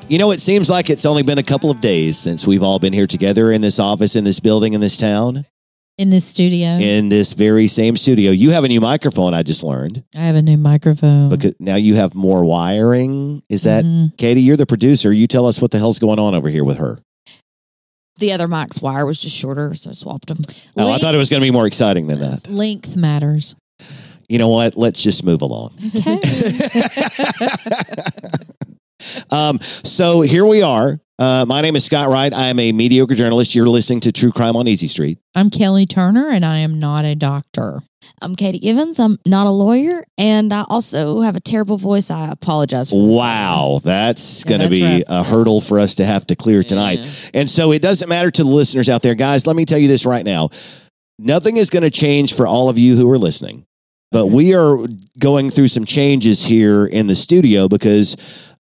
You know, it seems like it's only been a couple of days since we've all been here together in this office, in this building, in this town. In this studio. In this very same studio. You have a new microphone, I just learned. I have a new microphone. Because now you have more wiring. Is that, Katie, you're the producer. You tell us what the hell's going on over here with her. The other mic's wire was just shorter, so I swapped them. Oh, I thought it was going to be more exciting than that. Length matters. You know what? Let's just move along. Okay. So here we are. My name is Scott Wright. I am a mediocre journalist. You're listening to True Crime on Easy Street. I'm Kelly Turner, and I am not a doctor. I'm Katie Evans. I'm not a lawyer, and I also have a terrible voice. I apologize for this. Wow, that's going to be right. a hurdle for us to have to clear tonight. Yeah. And so it doesn't matter to the listeners out there. Guys, let me tell you this right now. Nothing is going to change for all of you who are listening. But we are going through some changes here in the studio because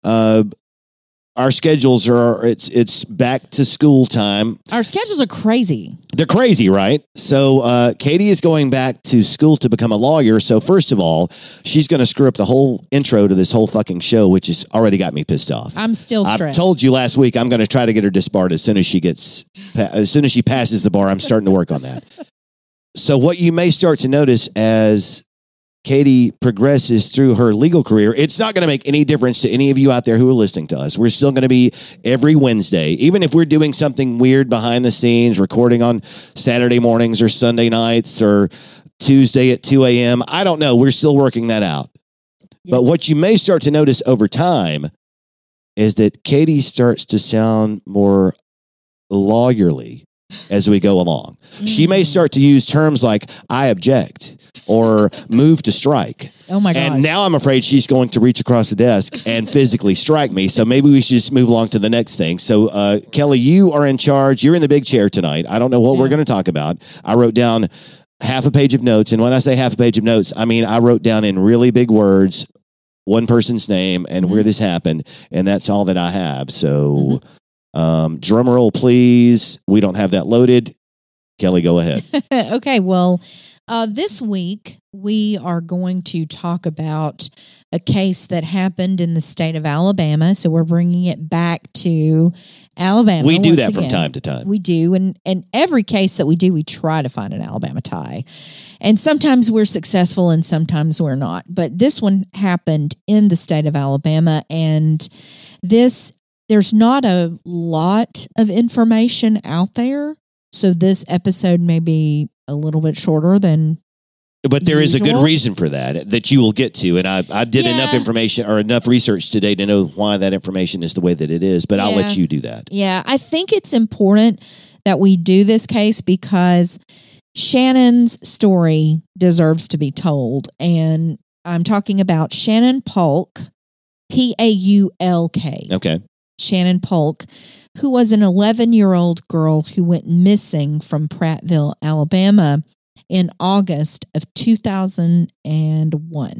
our schedules are, it's back to school time. Our schedules are crazy. They're crazy, right? So Katie is going back to school to become a lawyer. So first of all, she's going to screw up the whole intro to this whole fucking show, which has already got me pissed off. I'm still stressed. I told you last week I'm going to try to get her disbarred as soon as she passes the bar. I'm starting to work on that. So what you may start to notice as Katie progresses through her legal career, it's not going to make any difference to any of you out there who are listening to us. We're still going to be every Wednesday, even if we're doing something weird behind the scenes, recording on Saturday mornings or Sunday nights or Tuesday at 2 a.m. I don't know. We're still working that out. Yes. But what you may start to notice over time is that Katie starts to sound more lawyerly as we go along. She may start to use terms like I object or move to strike. Oh my God. And now I'm afraid she's going to reach across the desk and physically strike me. So maybe we should just move along to the next thing. So Kelly, you are in charge. You're in the big chair tonight. I don't know what we're going to talk about. I wrote down half a page of notes. And when I say half a page of notes, I mean, I wrote down in really big words one person's name and where this happened. And that's all that I have. So drum roll, please. We don't have that loaded. Kelly, go ahead. Okay, well, this week we are going to talk about a case that happened in the state of Alabama. So we're bringing it back to Alabama. We do that from time to time. We do, and every case that we do, we try to find an Alabama tie. And sometimes we're successful and sometimes we're not. But this one happened in the state of Alabama, and there's not a lot of information out there. So this episode may be a little bit shorter than But there is a usual. good reason for that you will get to. And I did enough information or enough research today to know why that information is the way that it is. But I'll let you do that. Yeah, I think it's important that we do this case because Shannon's story deserves to be told. And I'm talking about Shannon Paulk, Paulk. Okay. Shannon Paulk, who was an 11-year-old girl who went missing from Prattville, Alabama in August of 2001.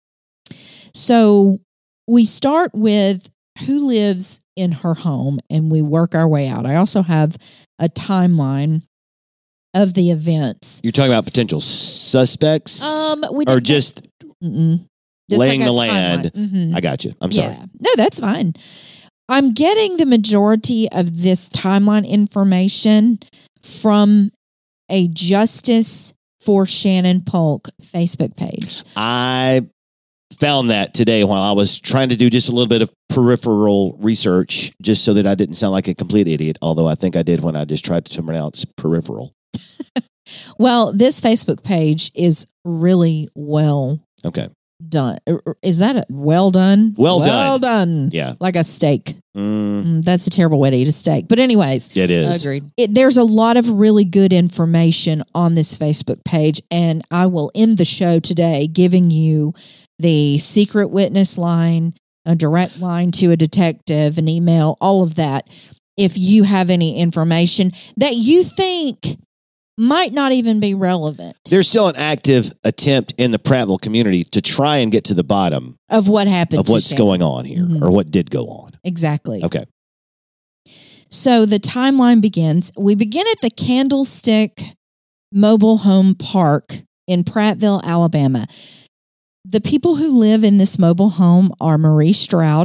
So we start with who lives in her home and we work our way out. I also have a timeline of the events. You're talking about potential suspects? Or just laying like the land? Mm-hmm. I got you. I'm sorry. Yeah. No, that's fine. I'm getting the majority of this timeline information from a Justice for Shannon Paulk Facebook page. I found that today while I was trying to do just a little bit of peripheral research, just so that I didn't sound like a complete idiot, although I think I did when I just tried to pronounce peripheral. Well, this Facebook page is really well done. Is that well done? Well done. Yeah. Like a steak. That's a terrible way to eat a steak. But anyways. It is. Agreed. There's a lot of really good information on this Facebook page. And I will end the show today giving you the secret witness line, a direct line to a detective, an email, all of that. If you have any information that you think might not even be relevant. There's still an active attempt in the Prattville community to try and get to the bottom of what happened, of what's going on here, or what did go on. Exactly. Okay. So the timeline begins. We begin at the Candlestick Mobile Home Park in Prattville, Alabama. The people who live in this mobile home are Marie Stroud,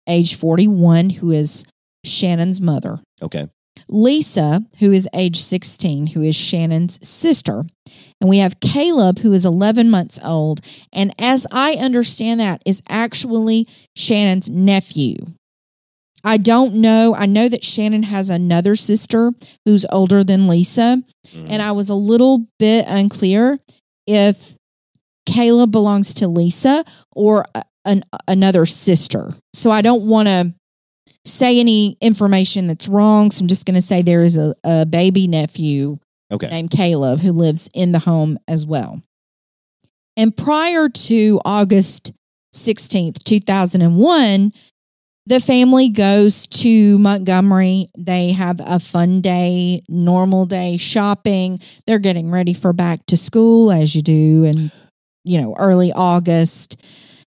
age 41, who is Shannon's mother. Okay. Lisa, who is age 16, who is Shannon's sister. And we have Caleb, who is 11 months old. And as I understand that, is actually Shannon's nephew. I don't know. I know that Shannon has another sister who's older than Lisa. And I was a little bit unclear if Caleb belongs to Lisa or another sister. So I don't want to say any information that's wrong. So I'm just going to say there is a baby nephew named Caleb who lives in the home as well. And prior to August 16th, 2001, the family goes to Montgomery. They have a fun day, normal day shopping. They're getting ready for back to school, as you do in, early August.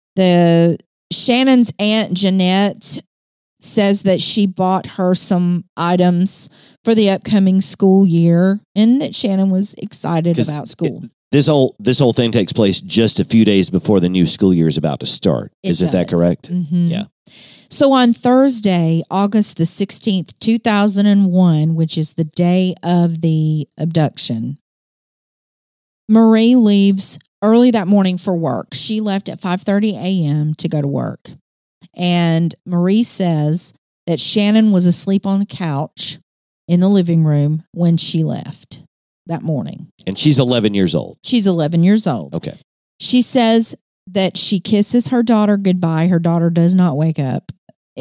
Shannon's Aunt Jeanette says that she bought her some items for the upcoming school year and that Shannon was excited about school. This whole thing takes place just a few days before the new school year is about to start. Isn't that correct? Mm-hmm. Yeah. So on Thursday, August the 16th, 2001, which is the day of the abduction, Marie leaves early that morning for work. She left at 5:30 a.m. to go to work. And Marie says that Shannon was asleep on the couch in the living room when she left that morning. And she's 11 years old. She's 11 years old. Okay. She says that she kisses her daughter goodbye. Her daughter does not wake up.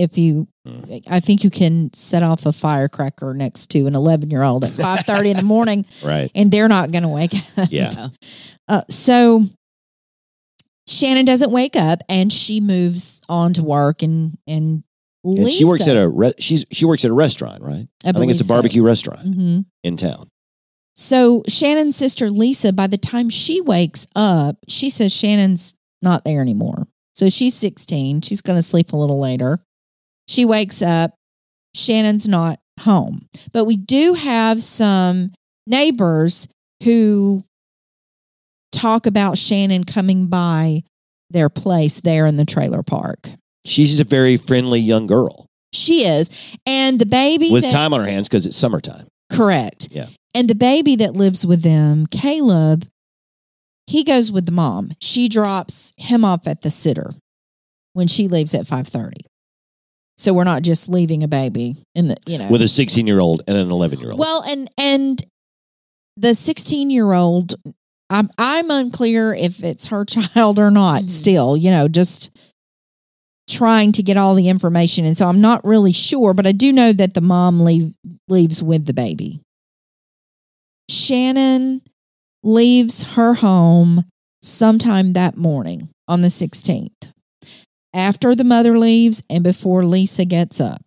I think you can set off a firecracker next to an 11-year-old at 5:30 in the morning. Right. And they're not going to wake up. Yeah. So Shannon doesn't wake up and she moves on to work and Lisa, and she works at she works at a restaurant, right? I think it's a barbecue restaurant in town. So Shannon's sister Lisa, by the time she wakes up, she says Shannon's not there anymore. So she's 16. She's going to sleep a little later. She wakes up. Shannon's not home. But we do have some neighbors who talk about Shannon coming by their place there in the trailer park. She's a very friendly young girl. She is. And the baby with time on her hands because it's summertime. Correct. Yeah. And the baby that lives with them, Caleb, he goes with the mom. She drops him off at the sitter when she leaves at 5:30. So we're not just leaving a baby in the, with a 16-year-old and an 11-year-old. Well, and the 16-year-old, I'm unclear if it's her child or not still, just trying to get all the information. And so I'm not really sure, but I do know that the mom leaves with the baby. Shannon leaves her home sometime that morning on the 16th. After the mother leaves and before Lisa gets up.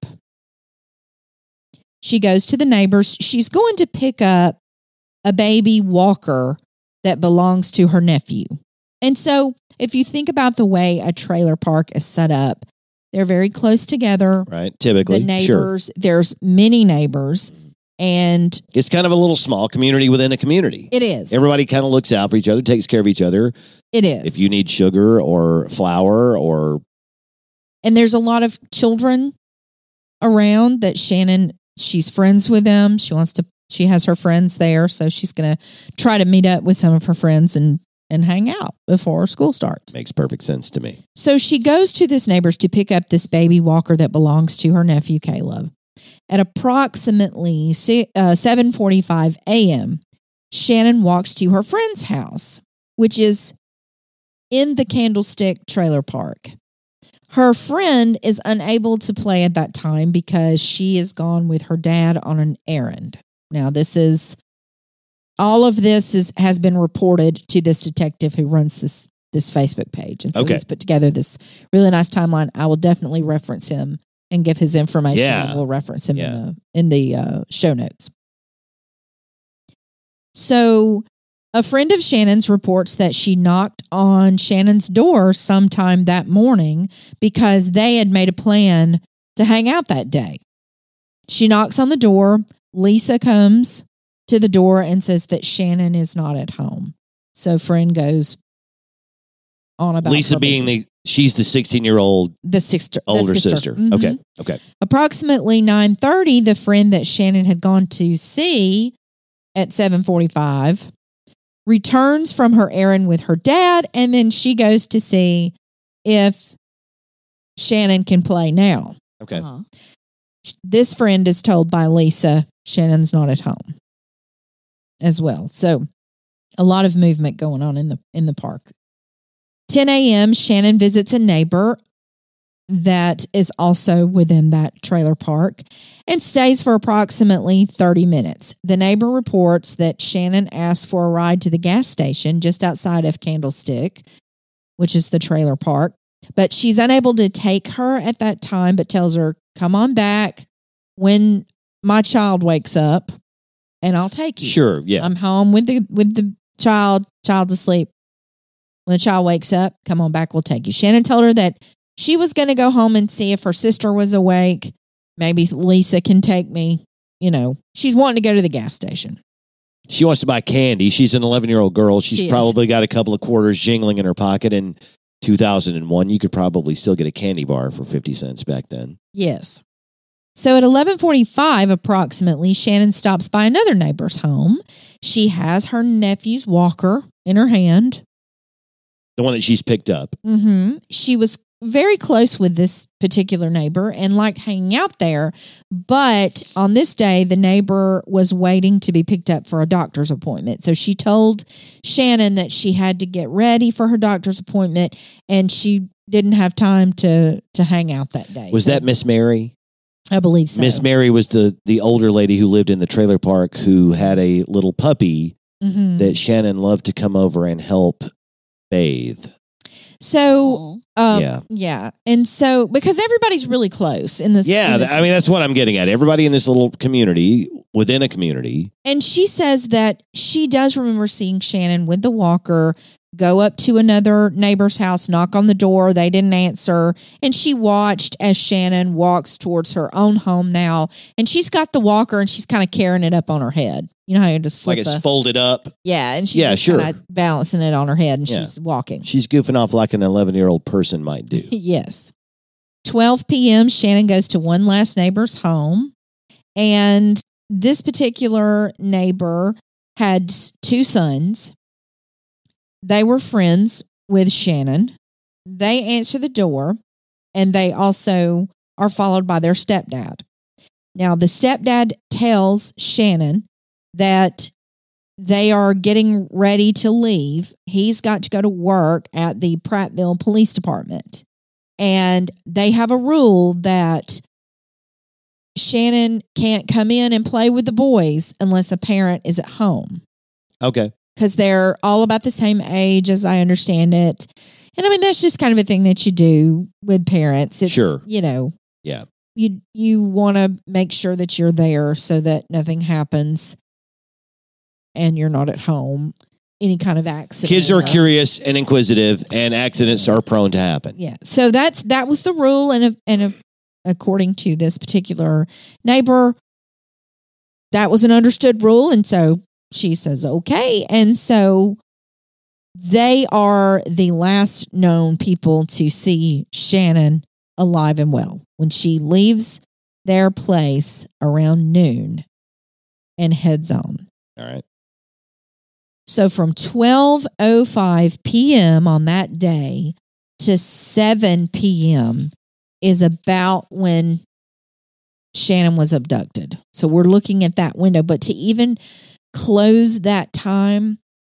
She goes to the neighbors. She's going to pick up a baby walker that belongs to her nephew. And so if you think about the way a trailer park is set up, they're very close together. Right, typically. The neighbors, there's many neighbors. And it's kind of a little small community within a community. It is. Everybody kind of looks out for each other, takes care of each other. It is. If you need sugar or flour or... And there's a lot of children around that she's friends with them. She has her friends there. So she's going to try to meet up with some of her friends and hang out before school starts. Makes perfect sense to me. So she goes to this neighbor's to pick up this baby walker that belongs to her nephew, Caleb. At approximately 7:45 a.m., Shannon walks to her friend's house, which is in the Candlestick Trailer Park. Her friend is unable to play at that time because she is gone with her dad on an errand. Now, all of this has been reported to this detective who runs this Facebook page. And so he's put together this really nice timeline. I will definitely reference him and give his information. And we'll reference him in the show notes. So a friend of Shannon's reports that she knocked on Shannon's door sometime that morning because they had made a plan to hang out that day. She knocks on the door. Lisa comes to the door and says that Shannon is not at home. So friend goes on about Lisa being She's the 16-year-old the older sister. Mhm. Okay. Approximately 9:30, the friend that Shannon had gone to see at 7:45 returns from her errand with her dad, and then she goes to see if Shannon can play now. Okay. Uh-huh. This friend is told by Lisa Shannon's not at home as well. So a lot of movement going on in the park. 10 a.m., Shannon visits a neighbor that is also within that trailer park and stays for approximately 30 minutes. The neighbor reports that Shannon asked for a ride to the gas station just outside of Candlestick, which is the trailer park, but she's unable to take her at that time, but tells her, come on back when my child wakes up and I'll take you. Sure, yeah. I'm home with the child's asleep. When the child wakes up, come on back, we'll take you. Shannon told her that she was going to go home and see if her sister was awake. Maybe Lisa can take me. You know, she's wanting to go to the gas station. She wants to buy candy. She's an 11-year-old girl. She She's is. probably got a couple of quarters jingling in her pocket. In 2001, you could probably still get a candy bar for 50 cents back then. Yes. So at 11:45 approximately, Shannon stops by another neighbor's home. She has her nephew's walker in her hand. The one that she's picked up. Mm-hmm. She was very close with this particular neighbor and liked hanging out there. But on this day, the neighbor was waiting to be picked up for a doctor's appointment. So she told Shannon that she had to get ready for her doctor's appointment and she didn't have time to hang out that day. Was that Miss Mary? I believe so. Miss Mary was the older lady who lived in the trailer park who had a little puppy Mhm. that Shannon loved to come over and help bathe. So, Oh. yeah. And so, because everybody's really close in this. Yeah, in this- I mean, that's what I'm getting at. Everybody in this little community, within a community. And she says that she does remember seeing Shannon with the walker go up to another neighbor's house, knock on the door. They didn't answer. And she watched as Shannon walks towards her own home now. And she's got the walker and she's kind of carrying it up on her head. You know how you just flip Like it's folded up. yeah, and she's Yeah, just sure. kinda balancing it on her head and Yeah. she's walking. She's goofing off like an 11-year-old person might do. Yes. 12 p.m., Shannon goes to one last neighbor's home. And this particular neighbor had two sons. They were friends with Shannon. They answer the door, and they also are followed by their stepdad. Now, the stepdad tells Shannon that they are getting ready to leave. He's got to go to work at the Prattville Police Department. And they have a rule that Shannon can't come in and play with the boys unless a parent is at home. Okay. Because they're all about the same age, as I understand it. And I mean, that's just kind of a thing that you do with parents. It's, Sure. You know, Yeah. you want to make sure that you're there so that nothing happens and you're not at home. Any kind of accident. Kids are or- curious and inquisitive, and accidents are prone to happen. Yeah. So that was the rule. And according to this particular neighbor, that was an understood rule. And so she says, okay. And so they are the last known people to see Shannon alive and well when she leaves their place around noon and heads on. All right. So from 12:05 p.m. on that day to 7 p.m. is about when Shannon was abducted. So we're looking at that window. But to even close that time,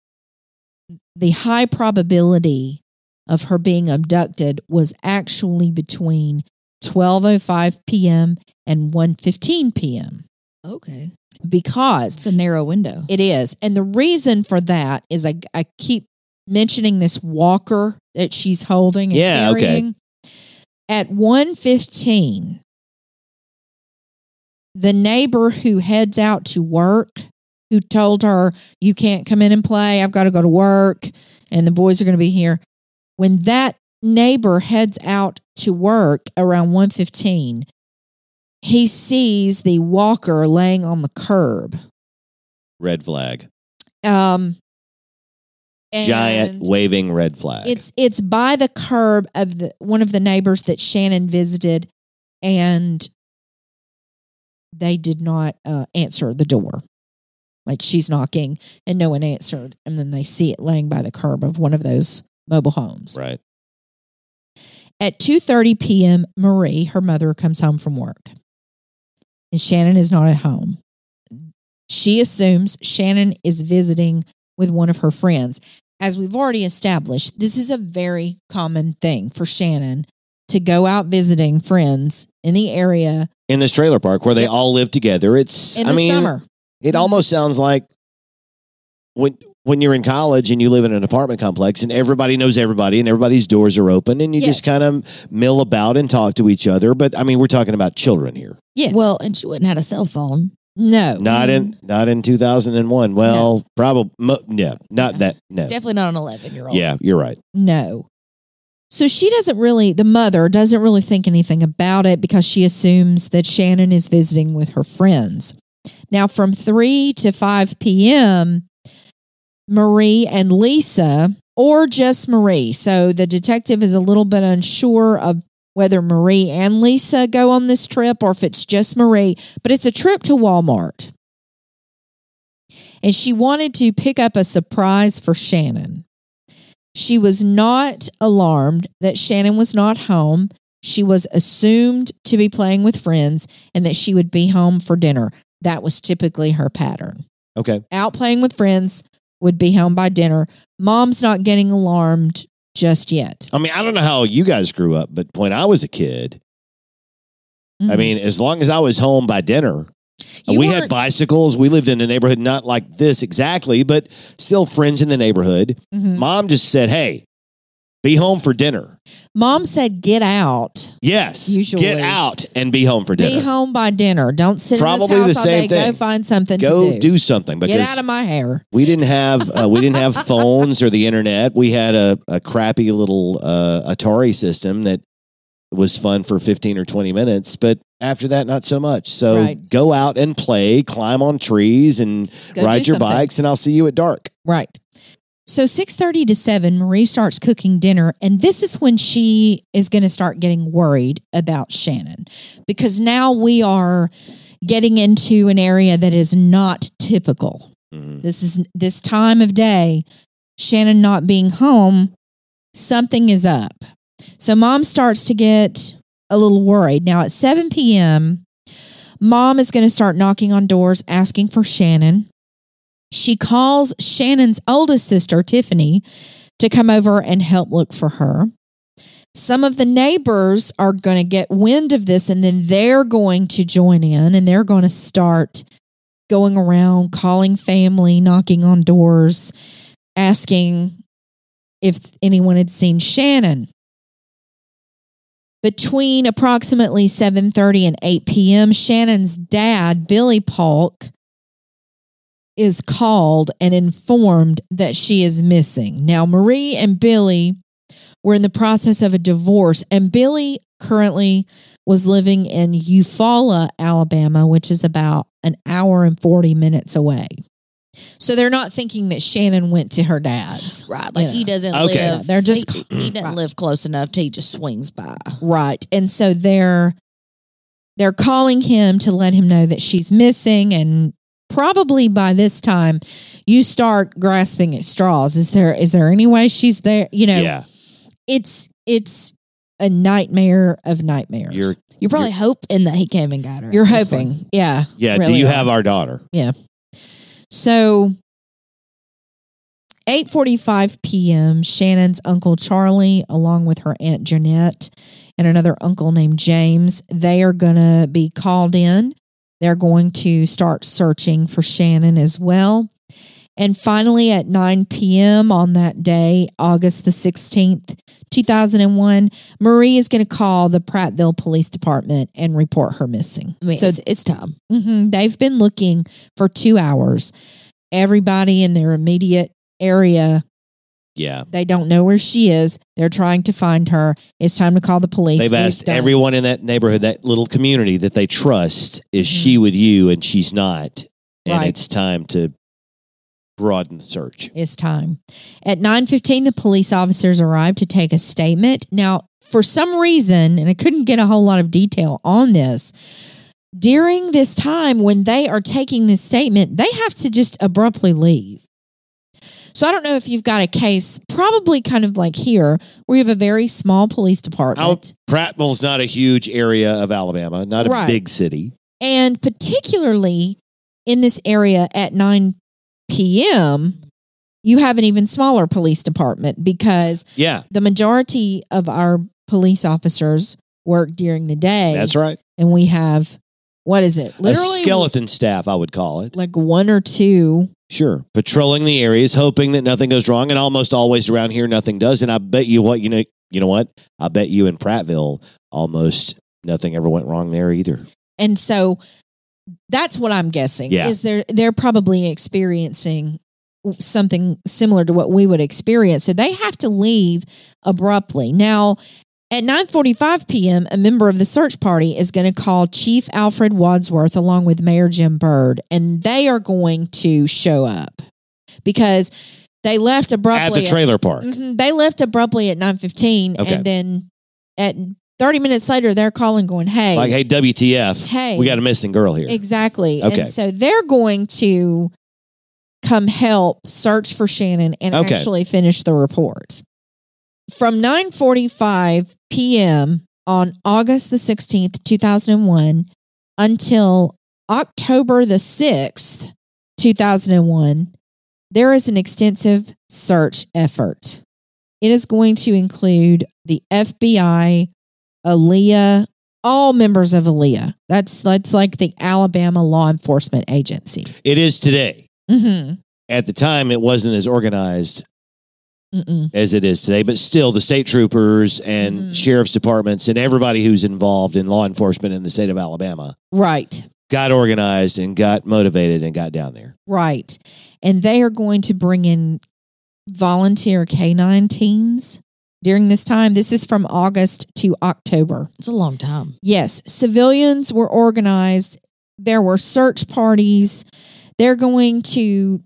the high probability of her being abducted was actually between 12:05 p.m. and 1:15 p.m. Okay. because It's a narrow window. it is. And the reason for that is I keep mentioning this walker that she's holding and Yeah, okay. carrying. At 1:15, the neighbor who heads out to work, who told her, you can't come in and play, I've got to go to work, and the boys are going to be here. When that neighbor heads out to work around 1:15, he sees the walker laying on the curb. Red flag. And Giant waving red flag. It's by the curb of one of the neighbors that Shannon visited, and they did not answer the door. Like she's knocking and no one answered, and then they see it laying by the curb of one of those mobile homes. Right. At 2:30 p.m., Marie, her mother, comes home from work, and Shannon is not at home. She assumes Shannon is visiting with one of her friends. As we've already established, this is a very common thing for Shannon to go out visiting friends in the area In this trailer park where they all live together. It's, in the summer. It almost sounds like when you're in college and you live in an apartment complex and everybody knows everybody and everybody's doors are open and you Yes. just kind of mill about and talk to each other. But I mean, we're talking about children here. Yes. Well, and she wouldn't have had a cell phone. no. Not in 2001. Well, probably not that. No. Definitely not an 11-year-old. Yeah, you're right. No. So the mother doesn't really think anything about it because she assumes that Shannon is visiting with her friends. Now, from 3 to 5 p.m., Marie and Lisa, or just Marie. So the detective is a little bit unsure of whether Marie and Lisa go on this trip or if it's just Marie, but it's a trip to Walmart. And she wanted to pick up a surprise for Shannon. She was not alarmed that Shannon was not home. She was assumed to be playing with friends and that she would be home for dinner. That was typically her pattern. Okay. Out playing with friends, would be home by dinner. Mom's not getting alarmed just yet. I mean, I don't know how you guys grew up, but when I was a kid, I mean, as long as I was home by dinner, we had bicycles. We lived in a neighborhood not like this exactly, but still friends in the neighborhood. Mom just said, hey, be home for dinner. Mom said, get out. Yes. Usually. Get out and be home for dinner. Be home by dinner. Don't sit Probably in this the house all same day. thing. Go find something Go to do. do something. Because Get out of my hair. we didn't have phones or the internet. We had a crappy little Atari system that was fun for 15 or 20 minutes, but after that, not so much. So Right. go out and play, climb on trees, and Go ride do your something. bikes, and I'll see you at dark. Right. So 6:30 to 7, Marie starts cooking dinner, and this is when she is going to start getting worried about Shannon because now we are getting into an area that is not typical. Mhm. This time of day, Shannon not being home, something is up. So Mom starts to get a little worried. Now at 7 p.m., Mom is going to start knocking on doors asking for Shannon. She calls Shannon's oldest sister, Tiffany, to come over and help look for her. Some of the neighbors are going to get wind of this, and then they're going to join in, and they're going to start going around, calling family, knocking on doors, asking if anyone had seen Shannon. Between approximately 7:30 and 8 p.m., Shannon's dad, Billy Polk, is called and informed that she is missing. Now, Marie and Billy were in the process of a divorce, and Billy currently was living in Eufaula, Alabama, which is about an hour and 40 minutes away. So they're not thinking that Shannon went to her dad's. Right. Like he doesn't Okay. live. They're just- he doesn't Right. live close enough till he just swings by. Right. And so they're calling him to let him know that she's missing, and probably by this time you start grasping at straws. Is there any way she's there? You know, Yeah. it's a nightmare of nightmares. You're probably hoping that he came and got her. You're at this point. hoping. Yeah. Yeah. really Do you are. have our daughter? So 8:45 p.m., Shannon's Uncle Charlie, along with her Aunt Jeanette and another uncle named James, they are going to be called in. They're going to start searching for Shannon as well. And finally, at 9 p.m. on that day, August the 16th, 2001, Marie is going to call the Prattville Police Department and report her missing. I mean, So it's time. they've been looking for 2 hours. Everybody in their immediate area, Yeah. they don't know where she is. They're trying to find her. It's time to call the police. They've We've asked done- everyone in that neighborhood, that little community that they trust, is Mhm. she with you? And she's not. And Right. it's time to broaden the search. It's time. At 9:15, the police officers arrived to take a statement. Now, for some reason, and I couldn't get a whole lot of detail on this, during this time when they are taking this statement, they have to just abruptly leave. So I don't know if you've got a case, probably kind of like here, where you have a very small police department. Prattville's not a huge area of Alabama, not a Right. big city. And particularly in this area at 9 p.m., you have an even smaller police department because Yeah, the majority of our police officers work during the day. that's right. And we have, what is it? A skeleton staff, I would call it. like one or two. Sure. Patrolling the areas, hoping that nothing goes wrong. And almost always around here, nothing does. And I bet you what, you know what? I bet you in Prattville, almost nothing ever went wrong there either. And so that's what I'm guessing Yeah. is they're probably experiencing something similar to what we would experience. So they have to leave abruptly. Now, at 9:45 p.m., a member of the search party is going to call Chief Alfred Wadsworth along with Mayor Jim Byrd, and they are going to show up because they left abruptly. At the trailer park. They left abruptly at 9:15, Okay. and then at 30 minutes later, they're calling going, hey. Like, hey, WTF. Hey. We got a missing girl here. Exactly. Okay. And so they're going to come help search for Shannon and Okay. actually finish the report. From 9:45 p.m. on August the 16th, 2001 until October the 6th, 2001, there is an extensive search effort. It is going to include the FBI, ALEA, all members of ALEA. That's like the Alabama Law Enforcement Agency. It is today. Mm-hmm. At the time, it wasn't as organized Mm-mm. as it is today, but still the state troopers and Mhm. sheriff's departments and everybody who's involved in law enforcement in the state of Alabama Right. got organized and got motivated and got down there. Right. And they are going to bring in volunteer canine teams during this time. This is from August to October. It's a long time. Yes, civilians were organized. There were search parties. They're going to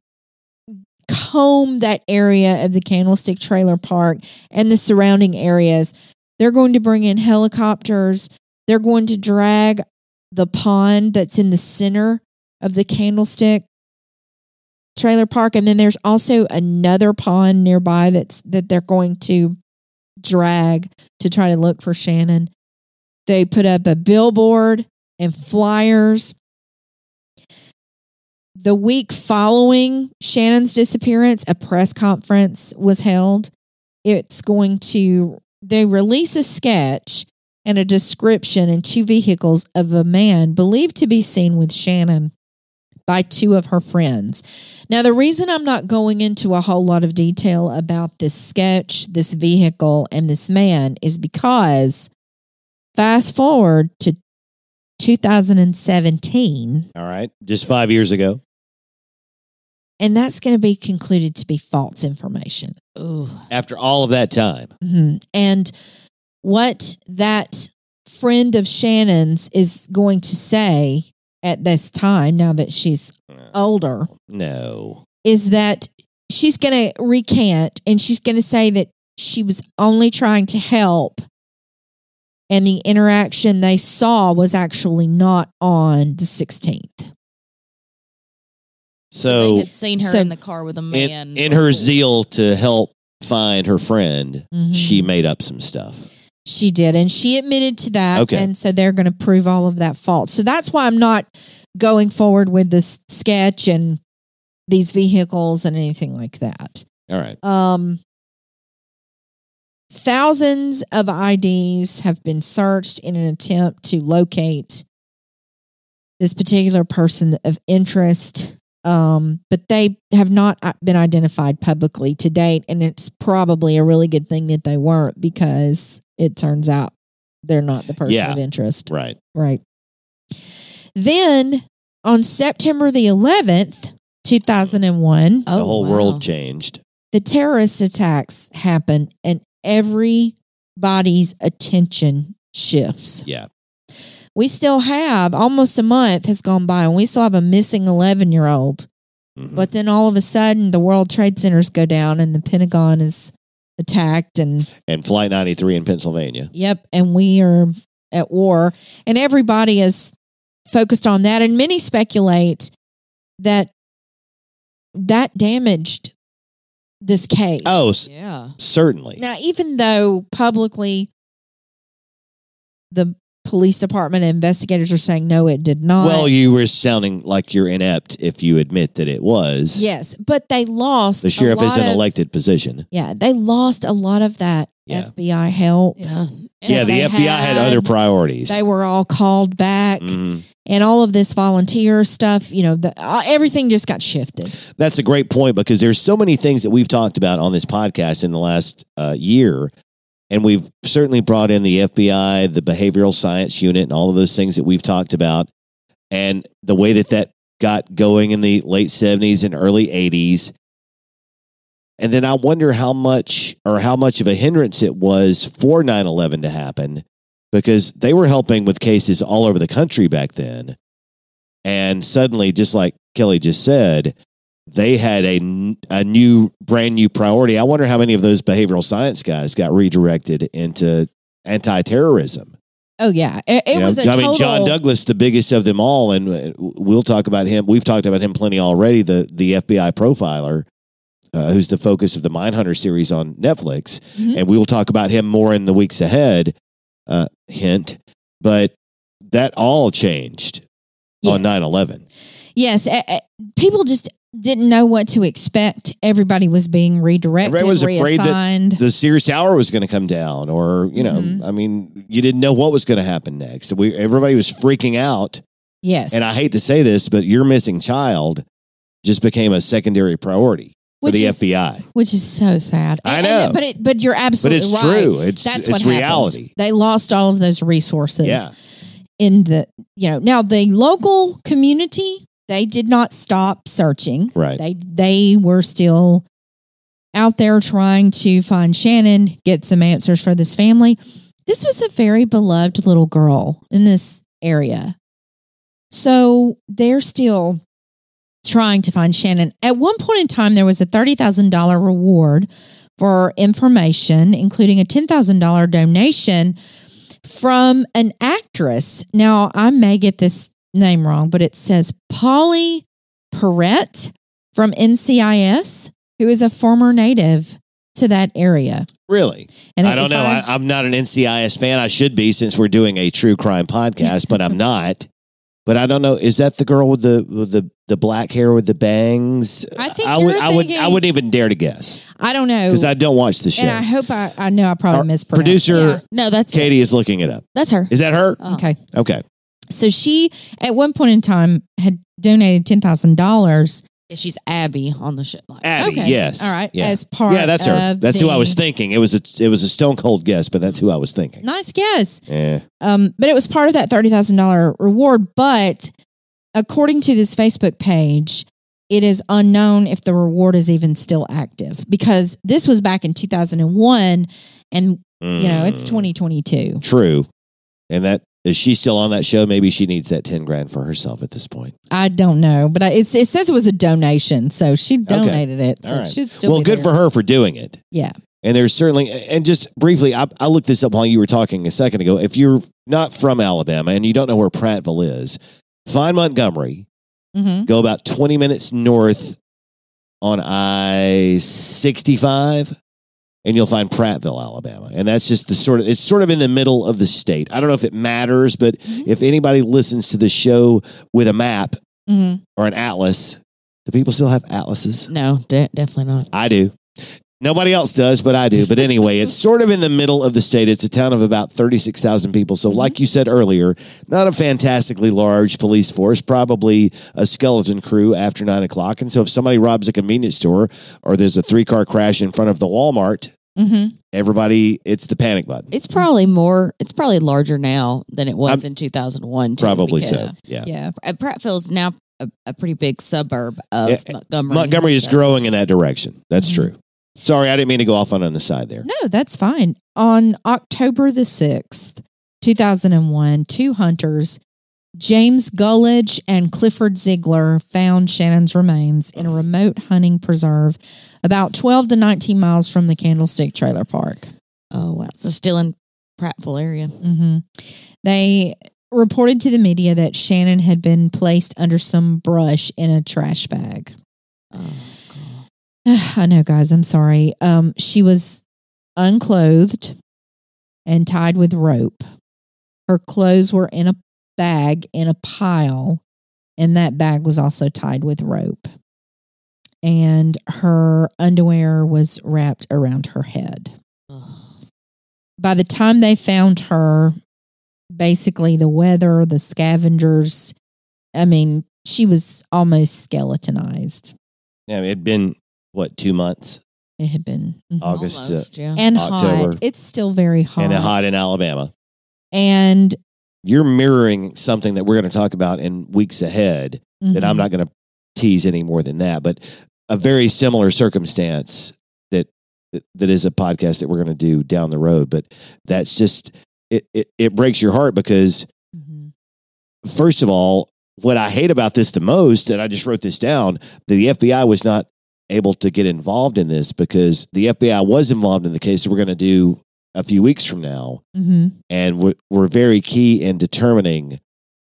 comb that area of the Candlestick Trailer Park and the surrounding areas. They're going to bring in helicopters. They're going to drag the pond that's in the center of the Candlestick Trailer Park. And then there's also another pond nearby that they're going to drag to try to look for Shannon. They put up a billboard and flyers. The week following Shannon's disappearance, a press conference was held. They release a sketch and a description in two vehicles of a man believed to be seen with Shannon by two of her friends. Now, the reason I'm not going into a whole lot of detail about this sketch, this vehicle, and this man is because fast forward to 2017, All right. Just 5 years ago. and that's going to be concluded to be false information. Ooh. After all of that time. And what that friend of Shannon's is going to say at this time, now that she's older, No. is that she's going to recant and she's going to say that she was only trying to help. And the interaction they saw was actually not on the 16th. They So had seen her so- in the car with a man. in her before. zeal to help find her friend, Mhm. she made up some stuff. She did, and she admitted to that. Okay. And so they're going to prove all of that false. So that's why I'm not going forward with this sketch and these vehicles and anything like that. All right. Thousands of IDs have been searched in an attempt to locate this particular person of interest. But they have not been identified publicly to date. And it's probably a really good thing that they weren't, because it turns out they're not the person Yeah. of interest. Right. Right. Then on September the 11th, 2001, Oh, The whole wow. world changed. the terrorist attacks happen and everybody's attention shifts. Yeah. We still have almost a month has gone by and we still have a missing 11-year-old Mhm. But then all of a sudden, the World Trade Centers go down and the Pentagon is attacked. And Flight 93 in Pennsylvania. yep, and we are at war. And everybody is focused on that. And many speculate that damaged this case. Oh, Yeah. certainly. Now, even though publicly the police department and investigators are saying no, it did not. Well, you were sounding like you're inept if you admit that it was. yes, but they lost. The sheriff a is lot an of- elected position. Yeah, they lost a lot of that Yeah. FBI help. Yeah. Yeah, the they FBI had other priorities. They were all called back, Mhm. and all of this volunteer stuff. Everything just got shifted. That's a great point because there's so many things that we've talked about on this podcast in the last year. And we've certainly brought in the FBI, the behavioral science unit, and all of those things that we've talked about. And the way that got going in the late 70s and early 80s. And then I wonder how much of a hindrance it was for 9/11 to happen because they were helping with cases all over the country back then. And suddenly, just like Kelly just said, they had a brand new priority. I wonder how many of those behavioral science guys got redirected into anti-terrorism. Oh yeah, it was a total. John Douglas, the biggest of them all, and we'll talk about him. We've talked about him plenty already. The FBI profiler, who's the focus of the Mindhunter series on Netflix, Mhm. and we will talk about him more in the weeks ahead. Hint, but that all changed on 9/11. Yes, people just didn't know what to expect. Everybody was being redirected, Everybody was afraid that reassigned. the Sears Tower was going to come down, or Mhm. I mean, you didn't know what was going to happen next. Everybody was freaking out, yes, and I hate to say this, but your missing child just became a secondary priority for Which the is- FBI. which is so sad. I know. But you're But absolutely it's right. true. It's That's what it's happened. reality. They lost all of those resources. Yeah. In the now the local community, they did not stop searching. Right. They were still out there trying to find Shannon, get some answers for this family. This was a very beloved little girl in this area. So they're still trying to find Shannon. At one point in time, there was a $30,000 reward for information, including a $10,000 donation from an actress. Now, I may get this name wrong, but it says Polly Perrette from NCIS, who is a former native to that area. Really? And I don't if know. I'm not an NCIS fan. I should be since we're doing a true crime podcast, but I'm not. But I don't know. Is that the girl with the black hair with the bangs? I think I you're wouldn't even dare to guess I don't know. because I don't watch the show. And I hope I know I probably Our mispronounced. producer Yeah. No, that's Katie is looking it up. That's her. Is that her? Oh. Okay. Okay. So she, at one point in time, had donated $10,000. Yeah, she's Abby on the shit line. Abby, Okay. yes. All right. Yeah. As part Yeah, that's her. of That's who I was the- thinking. It was a stone cold guess, but that's who I was thinking. Nice guess. Yeah. But it was part of that $30,000 reward. But according to this Facebook page, it is unknown if the reward is even still active because this was back in 2001 and, it's 2022. True. And that is she still on that show? Maybe she needs that 10 grand for herself at this point. I don't know, but it says it was a donation. So she donated it. So All it right. should still Well, be good there. for her for doing it. Yeah. And there's certainly, and just briefly, I looked this up while you were talking a second ago. If you're not from Alabama and you don't know where Prattville is, find Montgomery, Mm-hmm. go about 20 minutes north on I-65, and you'll find Prattville, Alabama. And that's just it's sort of in the middle of the state. I don't know if it matters, but if anybody listens to the show with a map Mm-hmm. or an atlas, do people still have atlases? No, definitely not. I do. Nobody else does, but I do. But anyway, it's sort of in the middle of the state. It's a town of about 36,000 people. So like you said earlier, not a fantastically large police force, probably a skeleton crew after 9 o'clock. And so if somebody robs a convenience store or there's a 3-car crash in front of the Walmart, Mm-hmm. everybody, it's the panic button. It's probably larger now than it was in 2001. Too, Probably because, so. Yeah. Yeah. Prattville is now a pretty big suburb of Yeah, Montgomery. Montgomery is So- growing in that direction. That's Mhm. true. Sorry, I didn't mean to go off on an aside there. No, that's fine. On October the 6th, 2001, 2 hunters James Gullidge and Clifford Ziegler found Shannon's remains in a remote hunting preserve about 12 to 19 miles from the Candlestick Trailer Park. Oh, wow. So still in Prattville area. Mm-hmm. They reported to the media that Shannon had been placed under some brush in a trash bag. Oh, God. I know, guys. I'm sorry. She was unclothed and tied with rope. Her clothes were in a bag in a pile, and that bag was also tied with rope. And her underwear was wrapped around her head. Ugh. By the time they found her, basically the weather, the scavengers, I mean, she was almost skeletonized. Yeah, it had been, 2 months? It had been August Almost, yeah. and October. hot. It's still very hot. And hot in Alabama. And You're mirroring something that we're going to talk about in weeks ahead that I'm not going to tease any more than that, but a very similar circumstance that is a podcast that we're going to do down the road. But that's just, it breaks your heart because, first of all, what I hate about this the most, and I just wrote this down, the FBI was not able to get involved in this because the FBI was involved in the case that we're going to do a few weeks from now. And we're very key in determining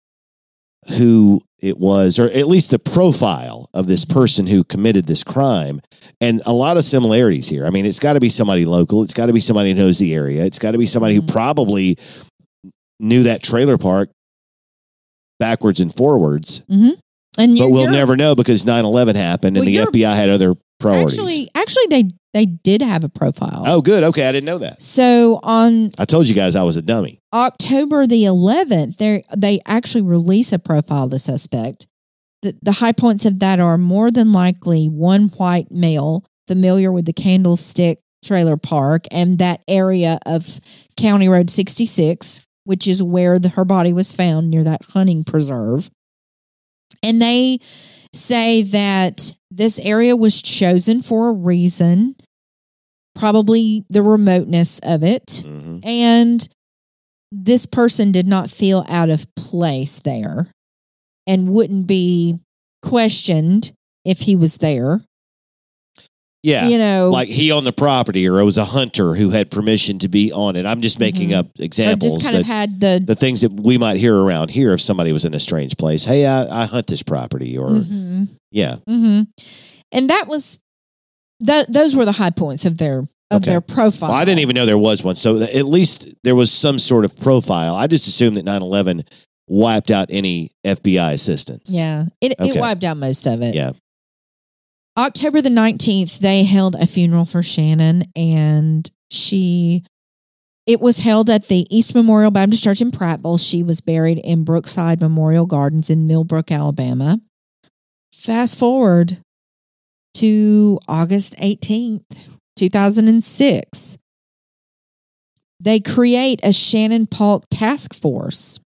who it was, or at least the profile of this person who committed this crime. And a lot of similarities here. I mean, it's got to be somebody local. It's got to be somebody who knows the area. It's got to be somebody who probably knew that trailer park backwards and forwards. And but we'll never know because 9/11 happened and the FBI had other priorities. Actually, they did have a profile. Oh, good. Okay, I didn't know that. So on I told you guys I was a dummy. October the 11th, they actually release a profile of the suspect. The high points of that are more than likely one white male familiar with the Candlestick Trailer Park and that area of County Road 66, which is where her body was found near that hunting preserve. And they say that this area was chosen for a reason, probably the remoteness of it. And this person did not feel out of place there and wouldn't be questioned if he was there. Yeah. You know, like he owned the property or it was a hunter who had permission to be on it. I'm just making up or examples. just kind of had the things that we might hear around here if somebody was in a strange place. Hey, I hunt this property or yeah. And that was those were the high points of their profile. Well, I didn't even know there was one. So at least there was some sort of profile. I just assumed that 9/11 wiped out any FBI assistance. Yeah. It wiped out most of it. Yeah. October the 19th, they held a funeral for Shannon, and it was held at the East Memorial Baptist Church in Prattville. She was buried in Brookside Memorial Gardens in Millbrook, Alabama. Fast forward to August 18th, 2006. They create a Shannon Paulk task force.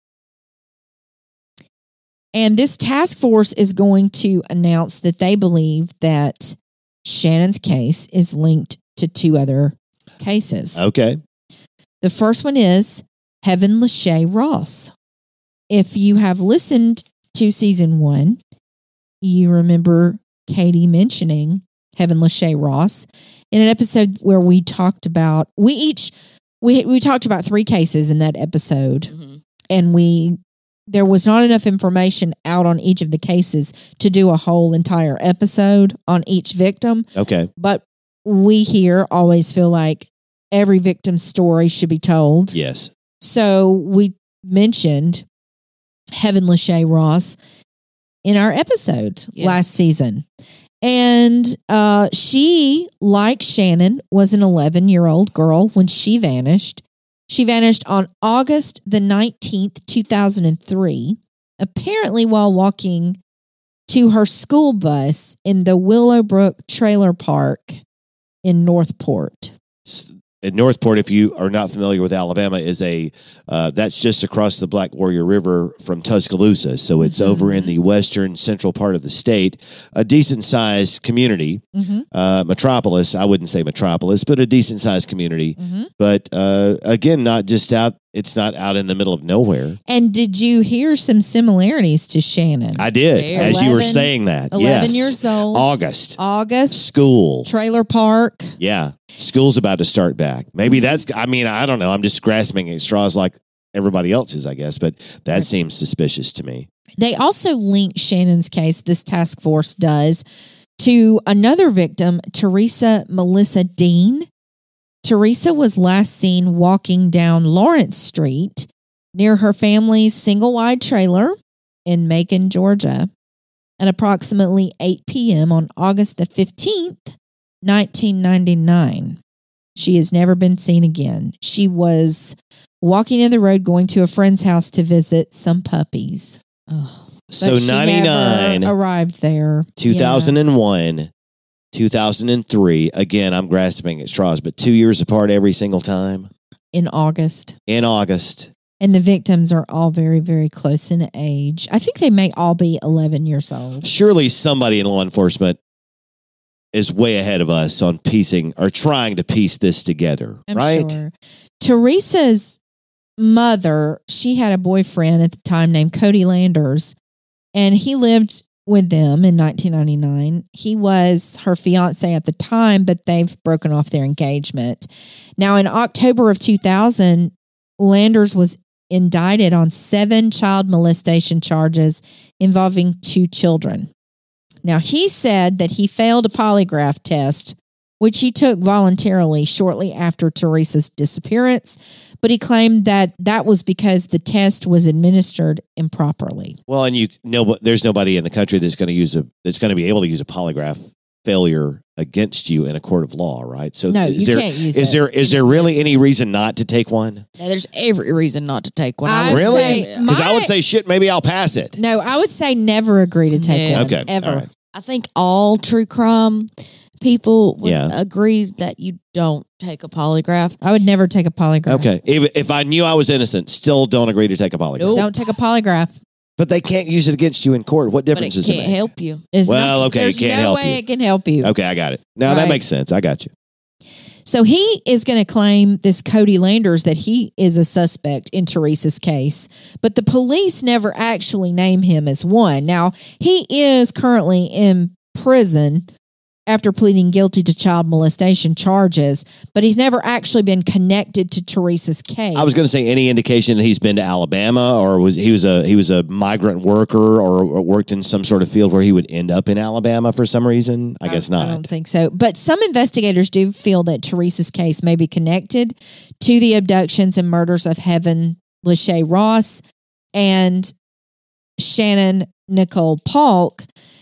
And this task force is going to announce that they believe that Shannon's case is linked to 2 other cases. Okay. The first one is Heaven Lachey Ross. If you have listened to season 1, you remember Katie mentioning Heaven Lachey Ross in an episode where we talked about, we talked about 3 cases in that episode. And there was not enough information out on each of the cases to do a whole entire episode on each victim. Okay. But we here always feel like every victim's story should be told. Yes. So we mentioned Heaven Lachey Ross in our episode last season. And she, like Shannon, was an 11-year-old girl when she vanished. She vanished on August the 19th, 2003, apparently while walking to her school bus in the Willowbrook Trailer Park in Northport. In Northport, if you are not familiar with Alabama, is that's just across the Black Warrior River from Tuscaloosa. So it's over in the western central part of the state, a decent sized community, metropolis. I wouldn't say metropolis, but a decent sized community. But again, not just out It's not out in the middle of nowhere. And did you hear some similarities to Shannon? I did, There. as you were 11 saying that. 11 yes. years old. August. August, School. trailer park. Yeah. School's about to start back. Maybe that's, I mean, I don't know. I'm just grasping at straws like everybody else is, I guess, but that seems suspicious to me. They also link Shannon's case, this task force does, to another victim, Teresa Melissa Dean. Teresa was last seen walking down Lawrence Street near her family's single-wide trailer in Macon, Georgia, at approximately 8 p.m. on August the 15th, 1999. She has never been seen again. She was walking in the road going to a friend's house to visit some puppies. So But she 99, never arrived there. 2001, 2003. Again, I'm grasping at straws, but 2 years apart every single time In August. in August. And the victims are all very, very close in age. I think they may all be 11 years old. Surely somebody in law enforcement is way ahead of us on piecing or trying to piece this together, I'm right? sure. Teresa's mother, she had a boyfriend at the time named Cody Landers, and he lived with them in 1999. He was her fiance at the time, but they've broken off their engagement. Now, in October of 2000, Landers was indicted on 7 child molestation charges involving 2 children. Now, he said that he failed a polygraph test, which he took voluntarily shortly after Teresa's disappearance, but he claimed that that was because the test was administered improperly. Well, and you know, there's nobody in the country that's going to be able to use a polygraph failure against you in a court of law, right? So No, you can't use is it. there is there really any reason not to take one? Now, there's every reason not to take one. I would Really? say- Because I would say, shit, maybe I'll pass it. No, I would say never agree to take Yeah. one. Okay, Ever. all right. I think all true crime people would Yeah. agree that you don't take a polygraph. I would never take a polygraph. Okay, if I knew I was innocent, still don't agree to take a polygraph. Nope. Don't take a polygraph. But they can't use it against you in court. What But it difference does it can't make? help you. It's Well, okay, it there's can't no help way you. it can help you. Okay, I got it. Now that Right. makes sense. I got you. So he is going to claim, this Cody Landers, that he is a suspect in Teresa's case, but the police never actually name him as one. Now, he is currently in prison after pleading guilty to child molestation charges, but he's never actually been connected to Teresa's case. I was going to say any indication that he's been to Alabama or he was a migrant worker or worked in some sort of field where he would end up in Alabama for some reason. I guess not. I don't think so. But some investigators do feel that Teresa's case may be connected to the abductions and murders of Heaven Lachey Ross and Shannon Nicole Polk.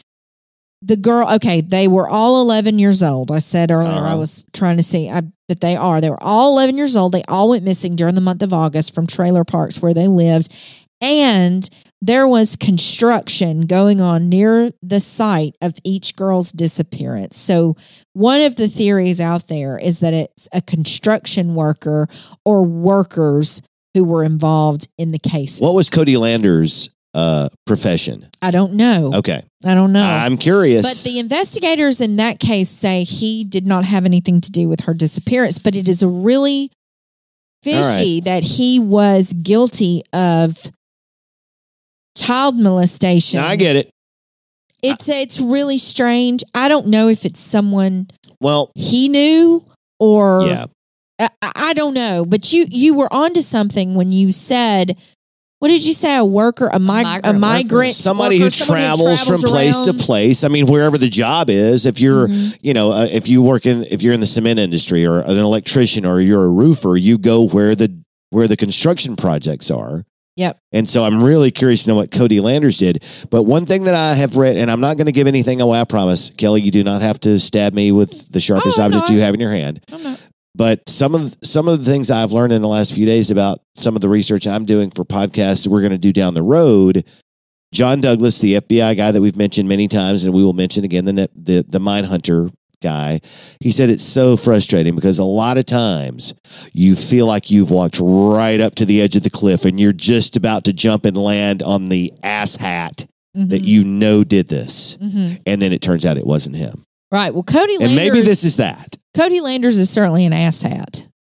The girl, okay, they were all 11 years old. I said earlier, I was trying to see, but they were all 11 years old. They all went missing during the month of August from trailer parks where they lived. And there was construction going on near the site of each girl's disappearance. So one of the theories out there is that it's a construction worker or workers who were involved in the case. What was Cody Landers' profession? I don't know. Okay. I don't know. I'm curious. But the investigators in that case say he did not have anything to do with her disappearance, but it is a really fishy that he was guilty of child molestation. I get it. It's really strange. I don't know if it's someone Well, he knew or yeah. I don't know. But you were onto something when you said, what did you say? A worker, a migrant worker, Somebody who travels from place to around? place. I mean, wherever the job is. If you're, if you're in the cement industry or an electrician or you're a roofer, you go where the construction projects are. Yep. And so I'm really curious to know what Cody Landers did. But one thing that I have read, and I'm not going to give anything away, I promise, Kelly, you do not have to stab me with the sharpest object you have in your hand. I'm not. But some of the things I've learned in the last few days about some of the research I'm doing for podcasts that we're going to do down the road, John Douglas, the FBI guy that we've mentioned many times, and we will mention again, the Mindhunter guy, he said it's so frustrating because a lot of times you feel like you've walked right up to the edge of the cliff and you're just about to jump and land on the ass hat that you know did this. And then it turns out it wasn't him. Right. Well, Cody Landers. And maybe this is that. Cody Landers is certainly an asshat.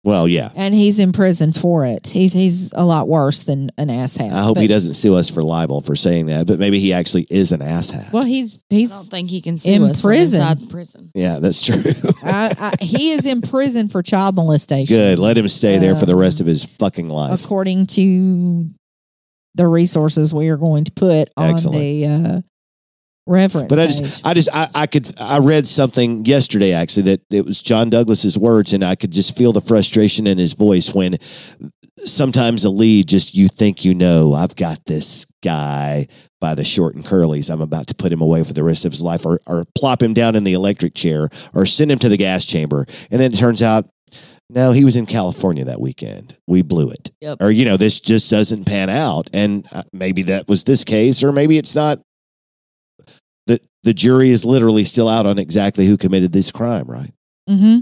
Well, yeah. and he's in prison for it. He's a lot worse than an asshat. I hope But- he doesn't sue us for libel for saying that, but maybe he actually is an asshat. Well, he's I don't think he can sue in us from prison. inside the prison. Yeah, that's true. he is in prison for child molestation. Good. Let him stay there for the rest of his fucking life. According to the resources we are going to put on Excellent. the reference But page. I read something yesterday actually that it was John Douglas's words, and I could just feel the frustration in his voice when sometimes a lead just you think you know I've got this guy by the short and curlies. I'm about to put him away for the rest of his life, or plop him down in the electric chair, or send him to the gas chamber, and then it turns out. No, he was in California that weekend. We blew it. Yep. Or, this just doesn't pan out. And maybe that was this case, or maybe it's not. The jury is literally still out on exactly who committed this crime, right? Mm-hmm.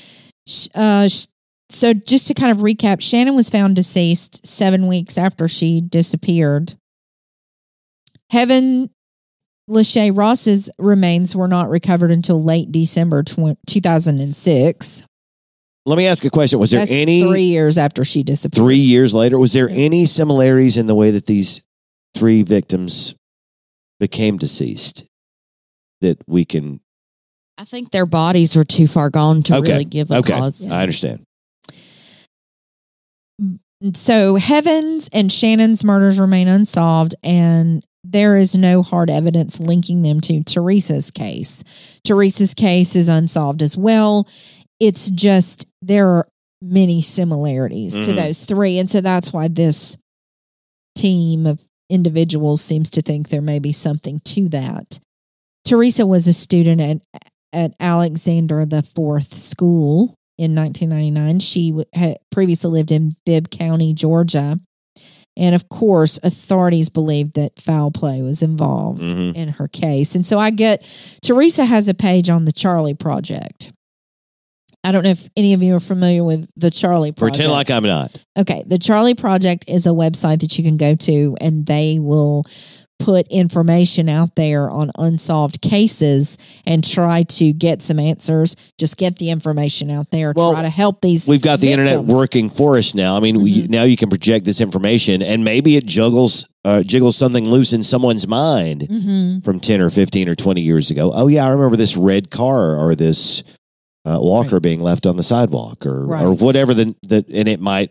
So just to kind of recap, Shannon was found deceased 7 weeks after she disappeared. Heaven Lachey Ross's remains were not recovered until late December 2006. Let me ask a question. Was there That's any 3 years after she disappeared? 3 years later, was there any similarities in the way that these three victims became deceased that we can? I think their bodies were too far gone to really give a cause. I understand. So Heaven's and Shannon's murders remain unsolved, and there is no hard evidence linking them to Teresa's case. Teresa's case is unsolved as well. It's just there are many similarities to those three. And so that's why this team of individuals seems to think there may be something to that. Teresa was a student at Alexander the Fourth School in 1999. She had previously lived in Bibb County, Georgia. And of course, authorities believed that foul play was involved in her case. And so Teresa has a page on the Charlie Project. I don't know if any of you are familiar with the Charlie Project. Pretend like I'm not. Okay. The Charlie Project is a website that you can go to, and they will put information out there on unsolved cases and try to get some answers. Just get the information out there. Well, try to help these We've got the internet victims. working for us now. I mean, now you can project this information, and maybe it jiggles something loose in someone's mind from 10 or 15 or 20 years ago. Oh, yeah, I remember this red car or this walker being left on the sidewalk or whatever. And it might,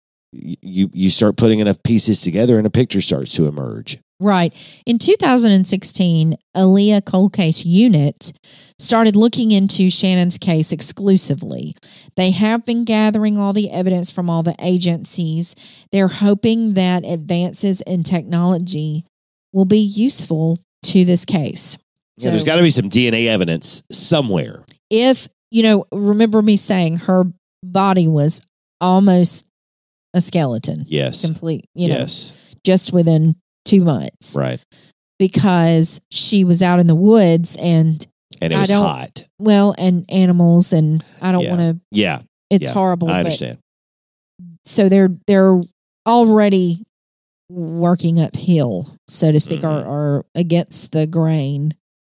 you start putting enough pieces together and a picture starts to emerge. Right. In 2016, Aaliyah Cold Case Unit started looking into Shannon's case exclusively. They have been gathering all the evidence from all the agencies. They're hoping that advances in technology will be useful to this case. Yeah, there's got to be some DNA evidence somewhere. If, remember me saying her body was almost a skeleton. Yes. Complete, yes. just within 2 months. Right. Because she was out in the woods and it was hot. Well, and animals, and I don't want to. Yeah. It's horrible. I understand. So they're already working uphill, so to speak, or against the grain.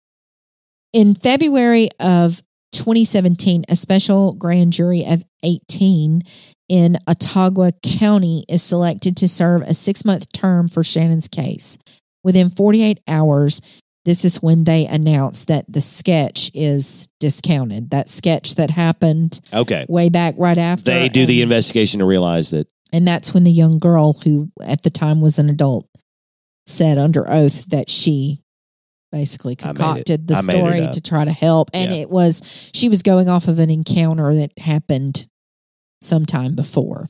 In February of 2017, a special grand jury of 18 in Ottawa County is selected to serve a 6-month term for Shannon's case. Within 48 hours, this is when they announced that the sketch is discounted. That sketch that happened way back right after. They do the investigation to realize that. And that's when the young girl, who at the time was an adult, said under oath that she basically concocted the story to try to help. And she was going off of an encounter that happened sometime before.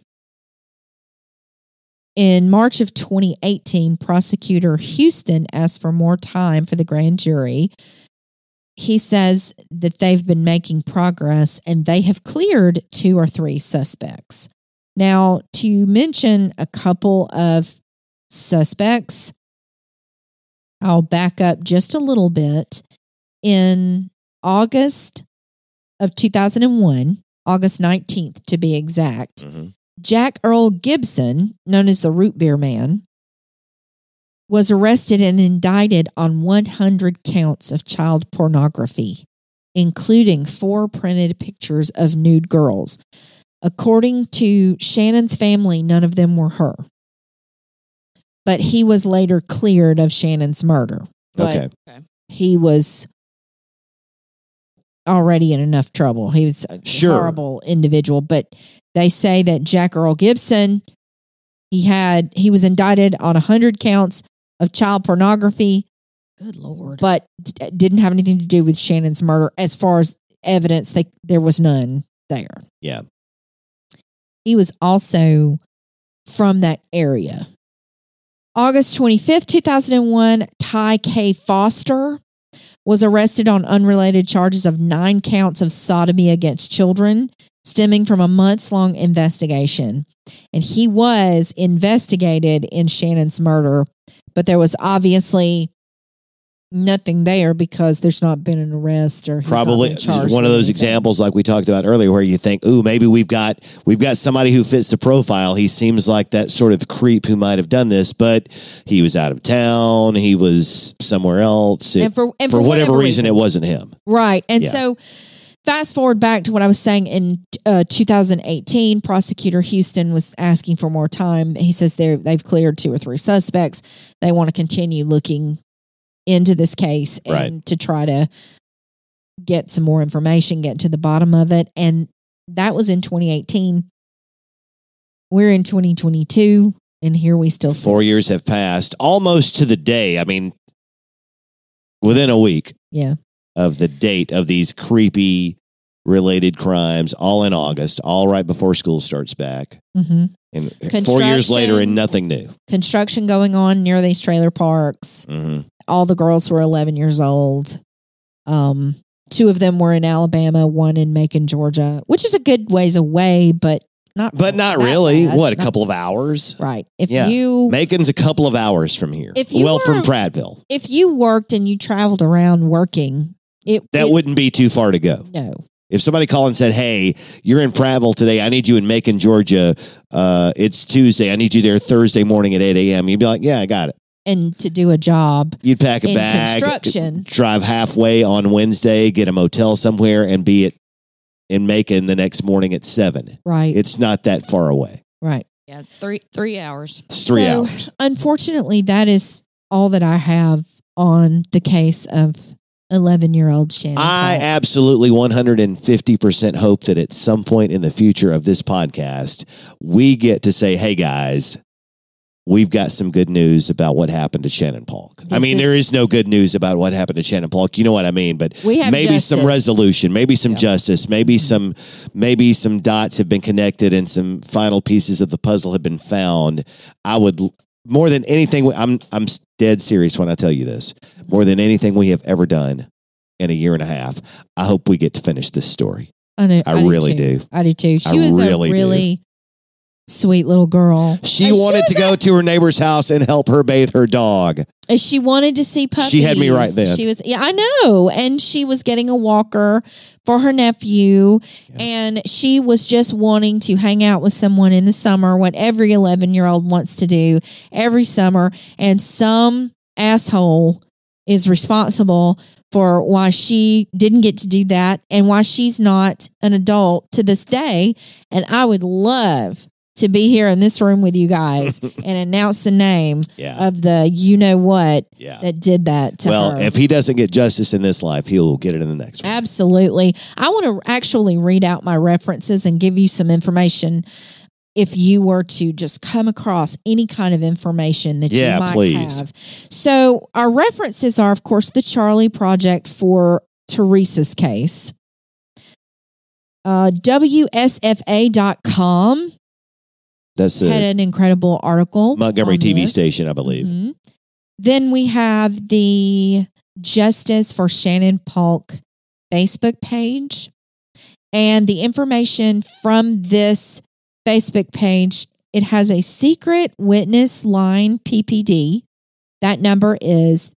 In March of 2018, prosecutor Houston asked for more time for the grand jury. He says that they've been making progress and they have cleared 2 or 3 suspects. Now, to mention a couple of suspects, I'll back up just a little bit. In August of 2001, August 19th to be exact, Jack Earl Gibson, known as the Root Beer Man, was arrested and indicted on 100 counts of child pornography, including 4 printed pictures of nude girls. According to Shannon's family, none of them were her. But he was later cleared of Shannon's murder. But Okay. he was already in enough trouble. He was a Sure. horrible individual. But they say that Jack Earl Gibson, he was indicted on 100 counts of child pornography, Good Lord. but didn't have anything to do with Shannon's murder. As far as evidence, there was none there. Yeah. He was also from that area. August 25th, 2001, Ty K. Foster was arrested on unrelated charges of 9 counts of sodomy against children, stemming from a months-long investigation. And he was investigated in Shannon's murder, but there was obviously nothing there because there's not been an arrest or he's not Probably been charged one of with those anything. examples like we talked about earlier where you think, ooh, maybe we've got somebody who fits the profile. He seems like that sort of creep who might have done this, but he was out of town. He was somewhere else. And for whatever reason, it wasn't him. Right. And Yeah. so fast forward back to what I was saying in 2018, Prosecutor Houston was asking for more time. He says they've cleared 2 or 3 suspects. They want to continue looking into this case and Right. to try to get some more information, get to the bottom of it. And that was in 2018. We're in 2022, and here we still sit. 4 years have passed almost to the day. I mean, within a week Yeah. of the date of these creepy related crimes, all in August, all right before school starts back. hmm And 4 years later, Construction. and nothing new. Construction going on near these trailer parks. hmm All the girls were 11 years old. 2 of them were in Alabama, 1 in Macon, Georgia, which is a good ways away, but not But not that really. bad. What, a Not- couple of hours? Right. If Yeah. you Macon's a couple of hours from here. If you from were- Prattville. if you worked and you traveled around working, it Wouldn't be too far to go. no. If somebody called and said, hey, you're in Prattville today, I need you in Macon, Georgia. It's Tuesday. I need you there Thursday morning at 8 a.m. You'd be like, yeah, I got it. And to do a job You'd pack a in bag, construction. drive halfway on Wednesday, get a motel somewhere, and be in Macon the next morning at 7. Right. It's not that far away. Right. Yeah, it's 3 hours. It's 3 So, hours. Unfortunately, that is all that I have on the case of 11-year-old Shannon. I Paul. absolutely 150% hope that at some point in the future of this podcast, we get to say, hey, guys, we've got some good news about what happened to Shannon Polk. I This mean, is- there is no good news about what happened to Shannon Polk. You know what I mean? But We have maybe some justice. resolution, maybe some Yeah. justice, maybe some dots have been connected and some final pieces of the puzzle have been found. I would more than anything. I'm dead serious when I tell you this. More than anything we have ever done in a year and a half, I hope we get to finish this story. I know. I really too. do. I do too. She I was really a do. really sweet little girl. She And wanted to go to her neighbor's house and help her bathe her dog. She wanted to see puppies. She had me right then. She was, yeah, I know. And she was getting a walker for her nephew. And she was just wanting to hang out with someone in the summer, what every 11-year-old wants to do every summer. And some asshole is responsible for why she didn't get to do that and why she's not an adult to this day. And I would love to be here in this room with you guys and announce the name Yeah. of the you-know-what Yeah. that did that to Well, her. if he doesn't get justice in this life, he'll get it in the next one. Absolutely. I want to actually read out my references and give you some information if you were to just come across any kind of information that Yeah, you might please. have. So our references are, of course, the Charlie Project for Teresa's case. WSFA.com That's had a an incredible article. Montgomery on TV this. station, I believe. Mhm. Then we have the Justice for Shannon Polk Facebook page. And the information from this Facebook page, it has a secret witness line PPD. That number is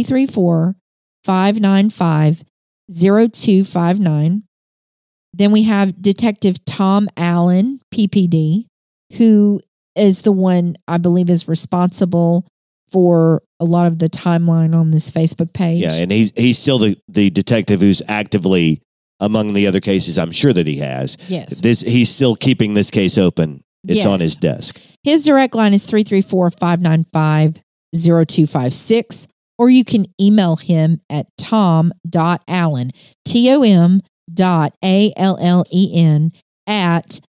334-595-0259. Then we have Detective Tom Allen, PPD, who is the one I believe is responsible for a lot of the timeline on this Facebook page. Yeah, and he's still the detective who's actively among the other cases I'm sure that he has. Yes. He's still keeping this case open. It's Yes. on his desk. His direct line is 334-595-0256, or you can email him at tom.allen, tom.allen at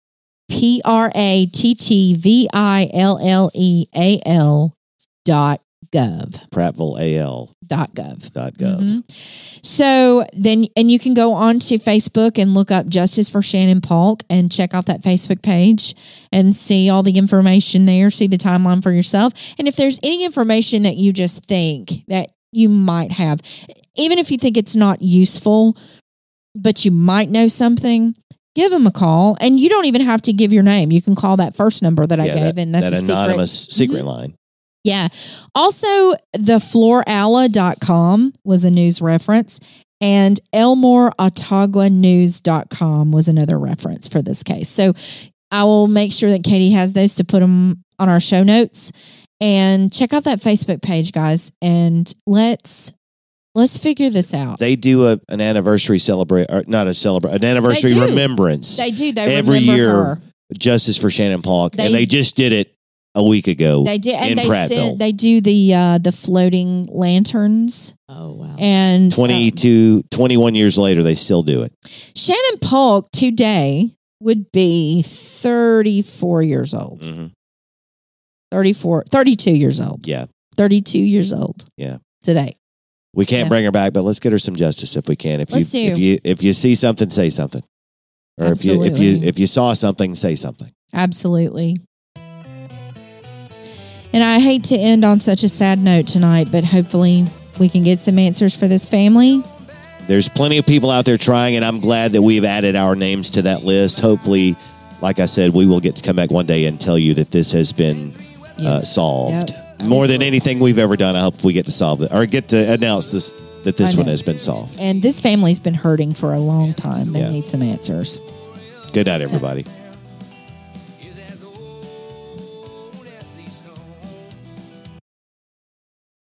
prattvilleal.gov. PrattvilleAL.gov. Mhm. So then, and you can go on to Facebook and look up Justice for Shannon Polk and check out that Facebook page and see all the information there, see the timeline for yourself. And if there's any information that you just think that you might have, even if you think it's not useful, but you might know something, give them a call. And you don't even have to give your name. You can call that first number that I gave, and that's that a anonymous secret Mhm. line. Yeah. Also, the Florala.com was a news reference, and ElmoreOttawanews.com was another reference for this case. So I will make sure that Katie has those to put them on our show notes. And check out that Facebook page, guys, and let's figure this out. They do an anniversary an anniversary do. remembrance They do. They every remember year. her. Justice for Shannon Polk, and They- they just did it a week ago. They do, and in they Prattville. they do the floating lanterns, Oh, wow. and 21 years later, they still do it. Shannon Polk today would be 34 years old. hmm 32 years old. Yeah. 32 years old. Yeah. Today. We can't Yeah. bring her back, but let's get her some justice if we can. If Let's if you see something, say something. Or Absolutely. if you saw something, say something. Absolutely. And I hate to end on such a sad note tonight, but hopefully we can get some answers for this family. There's plenty of people out there trying, and I'm glad that we've added our names to that list. Hopefully, like I said, we will get to come back one day and tell you that this has been Yes. solved. Yep. More than anything we've ever done, I hope we get to solve it or get to announce that this I one know. has been solved. And this family's been hurting for a long time. They Yeah. need some answers. Good night, everybody.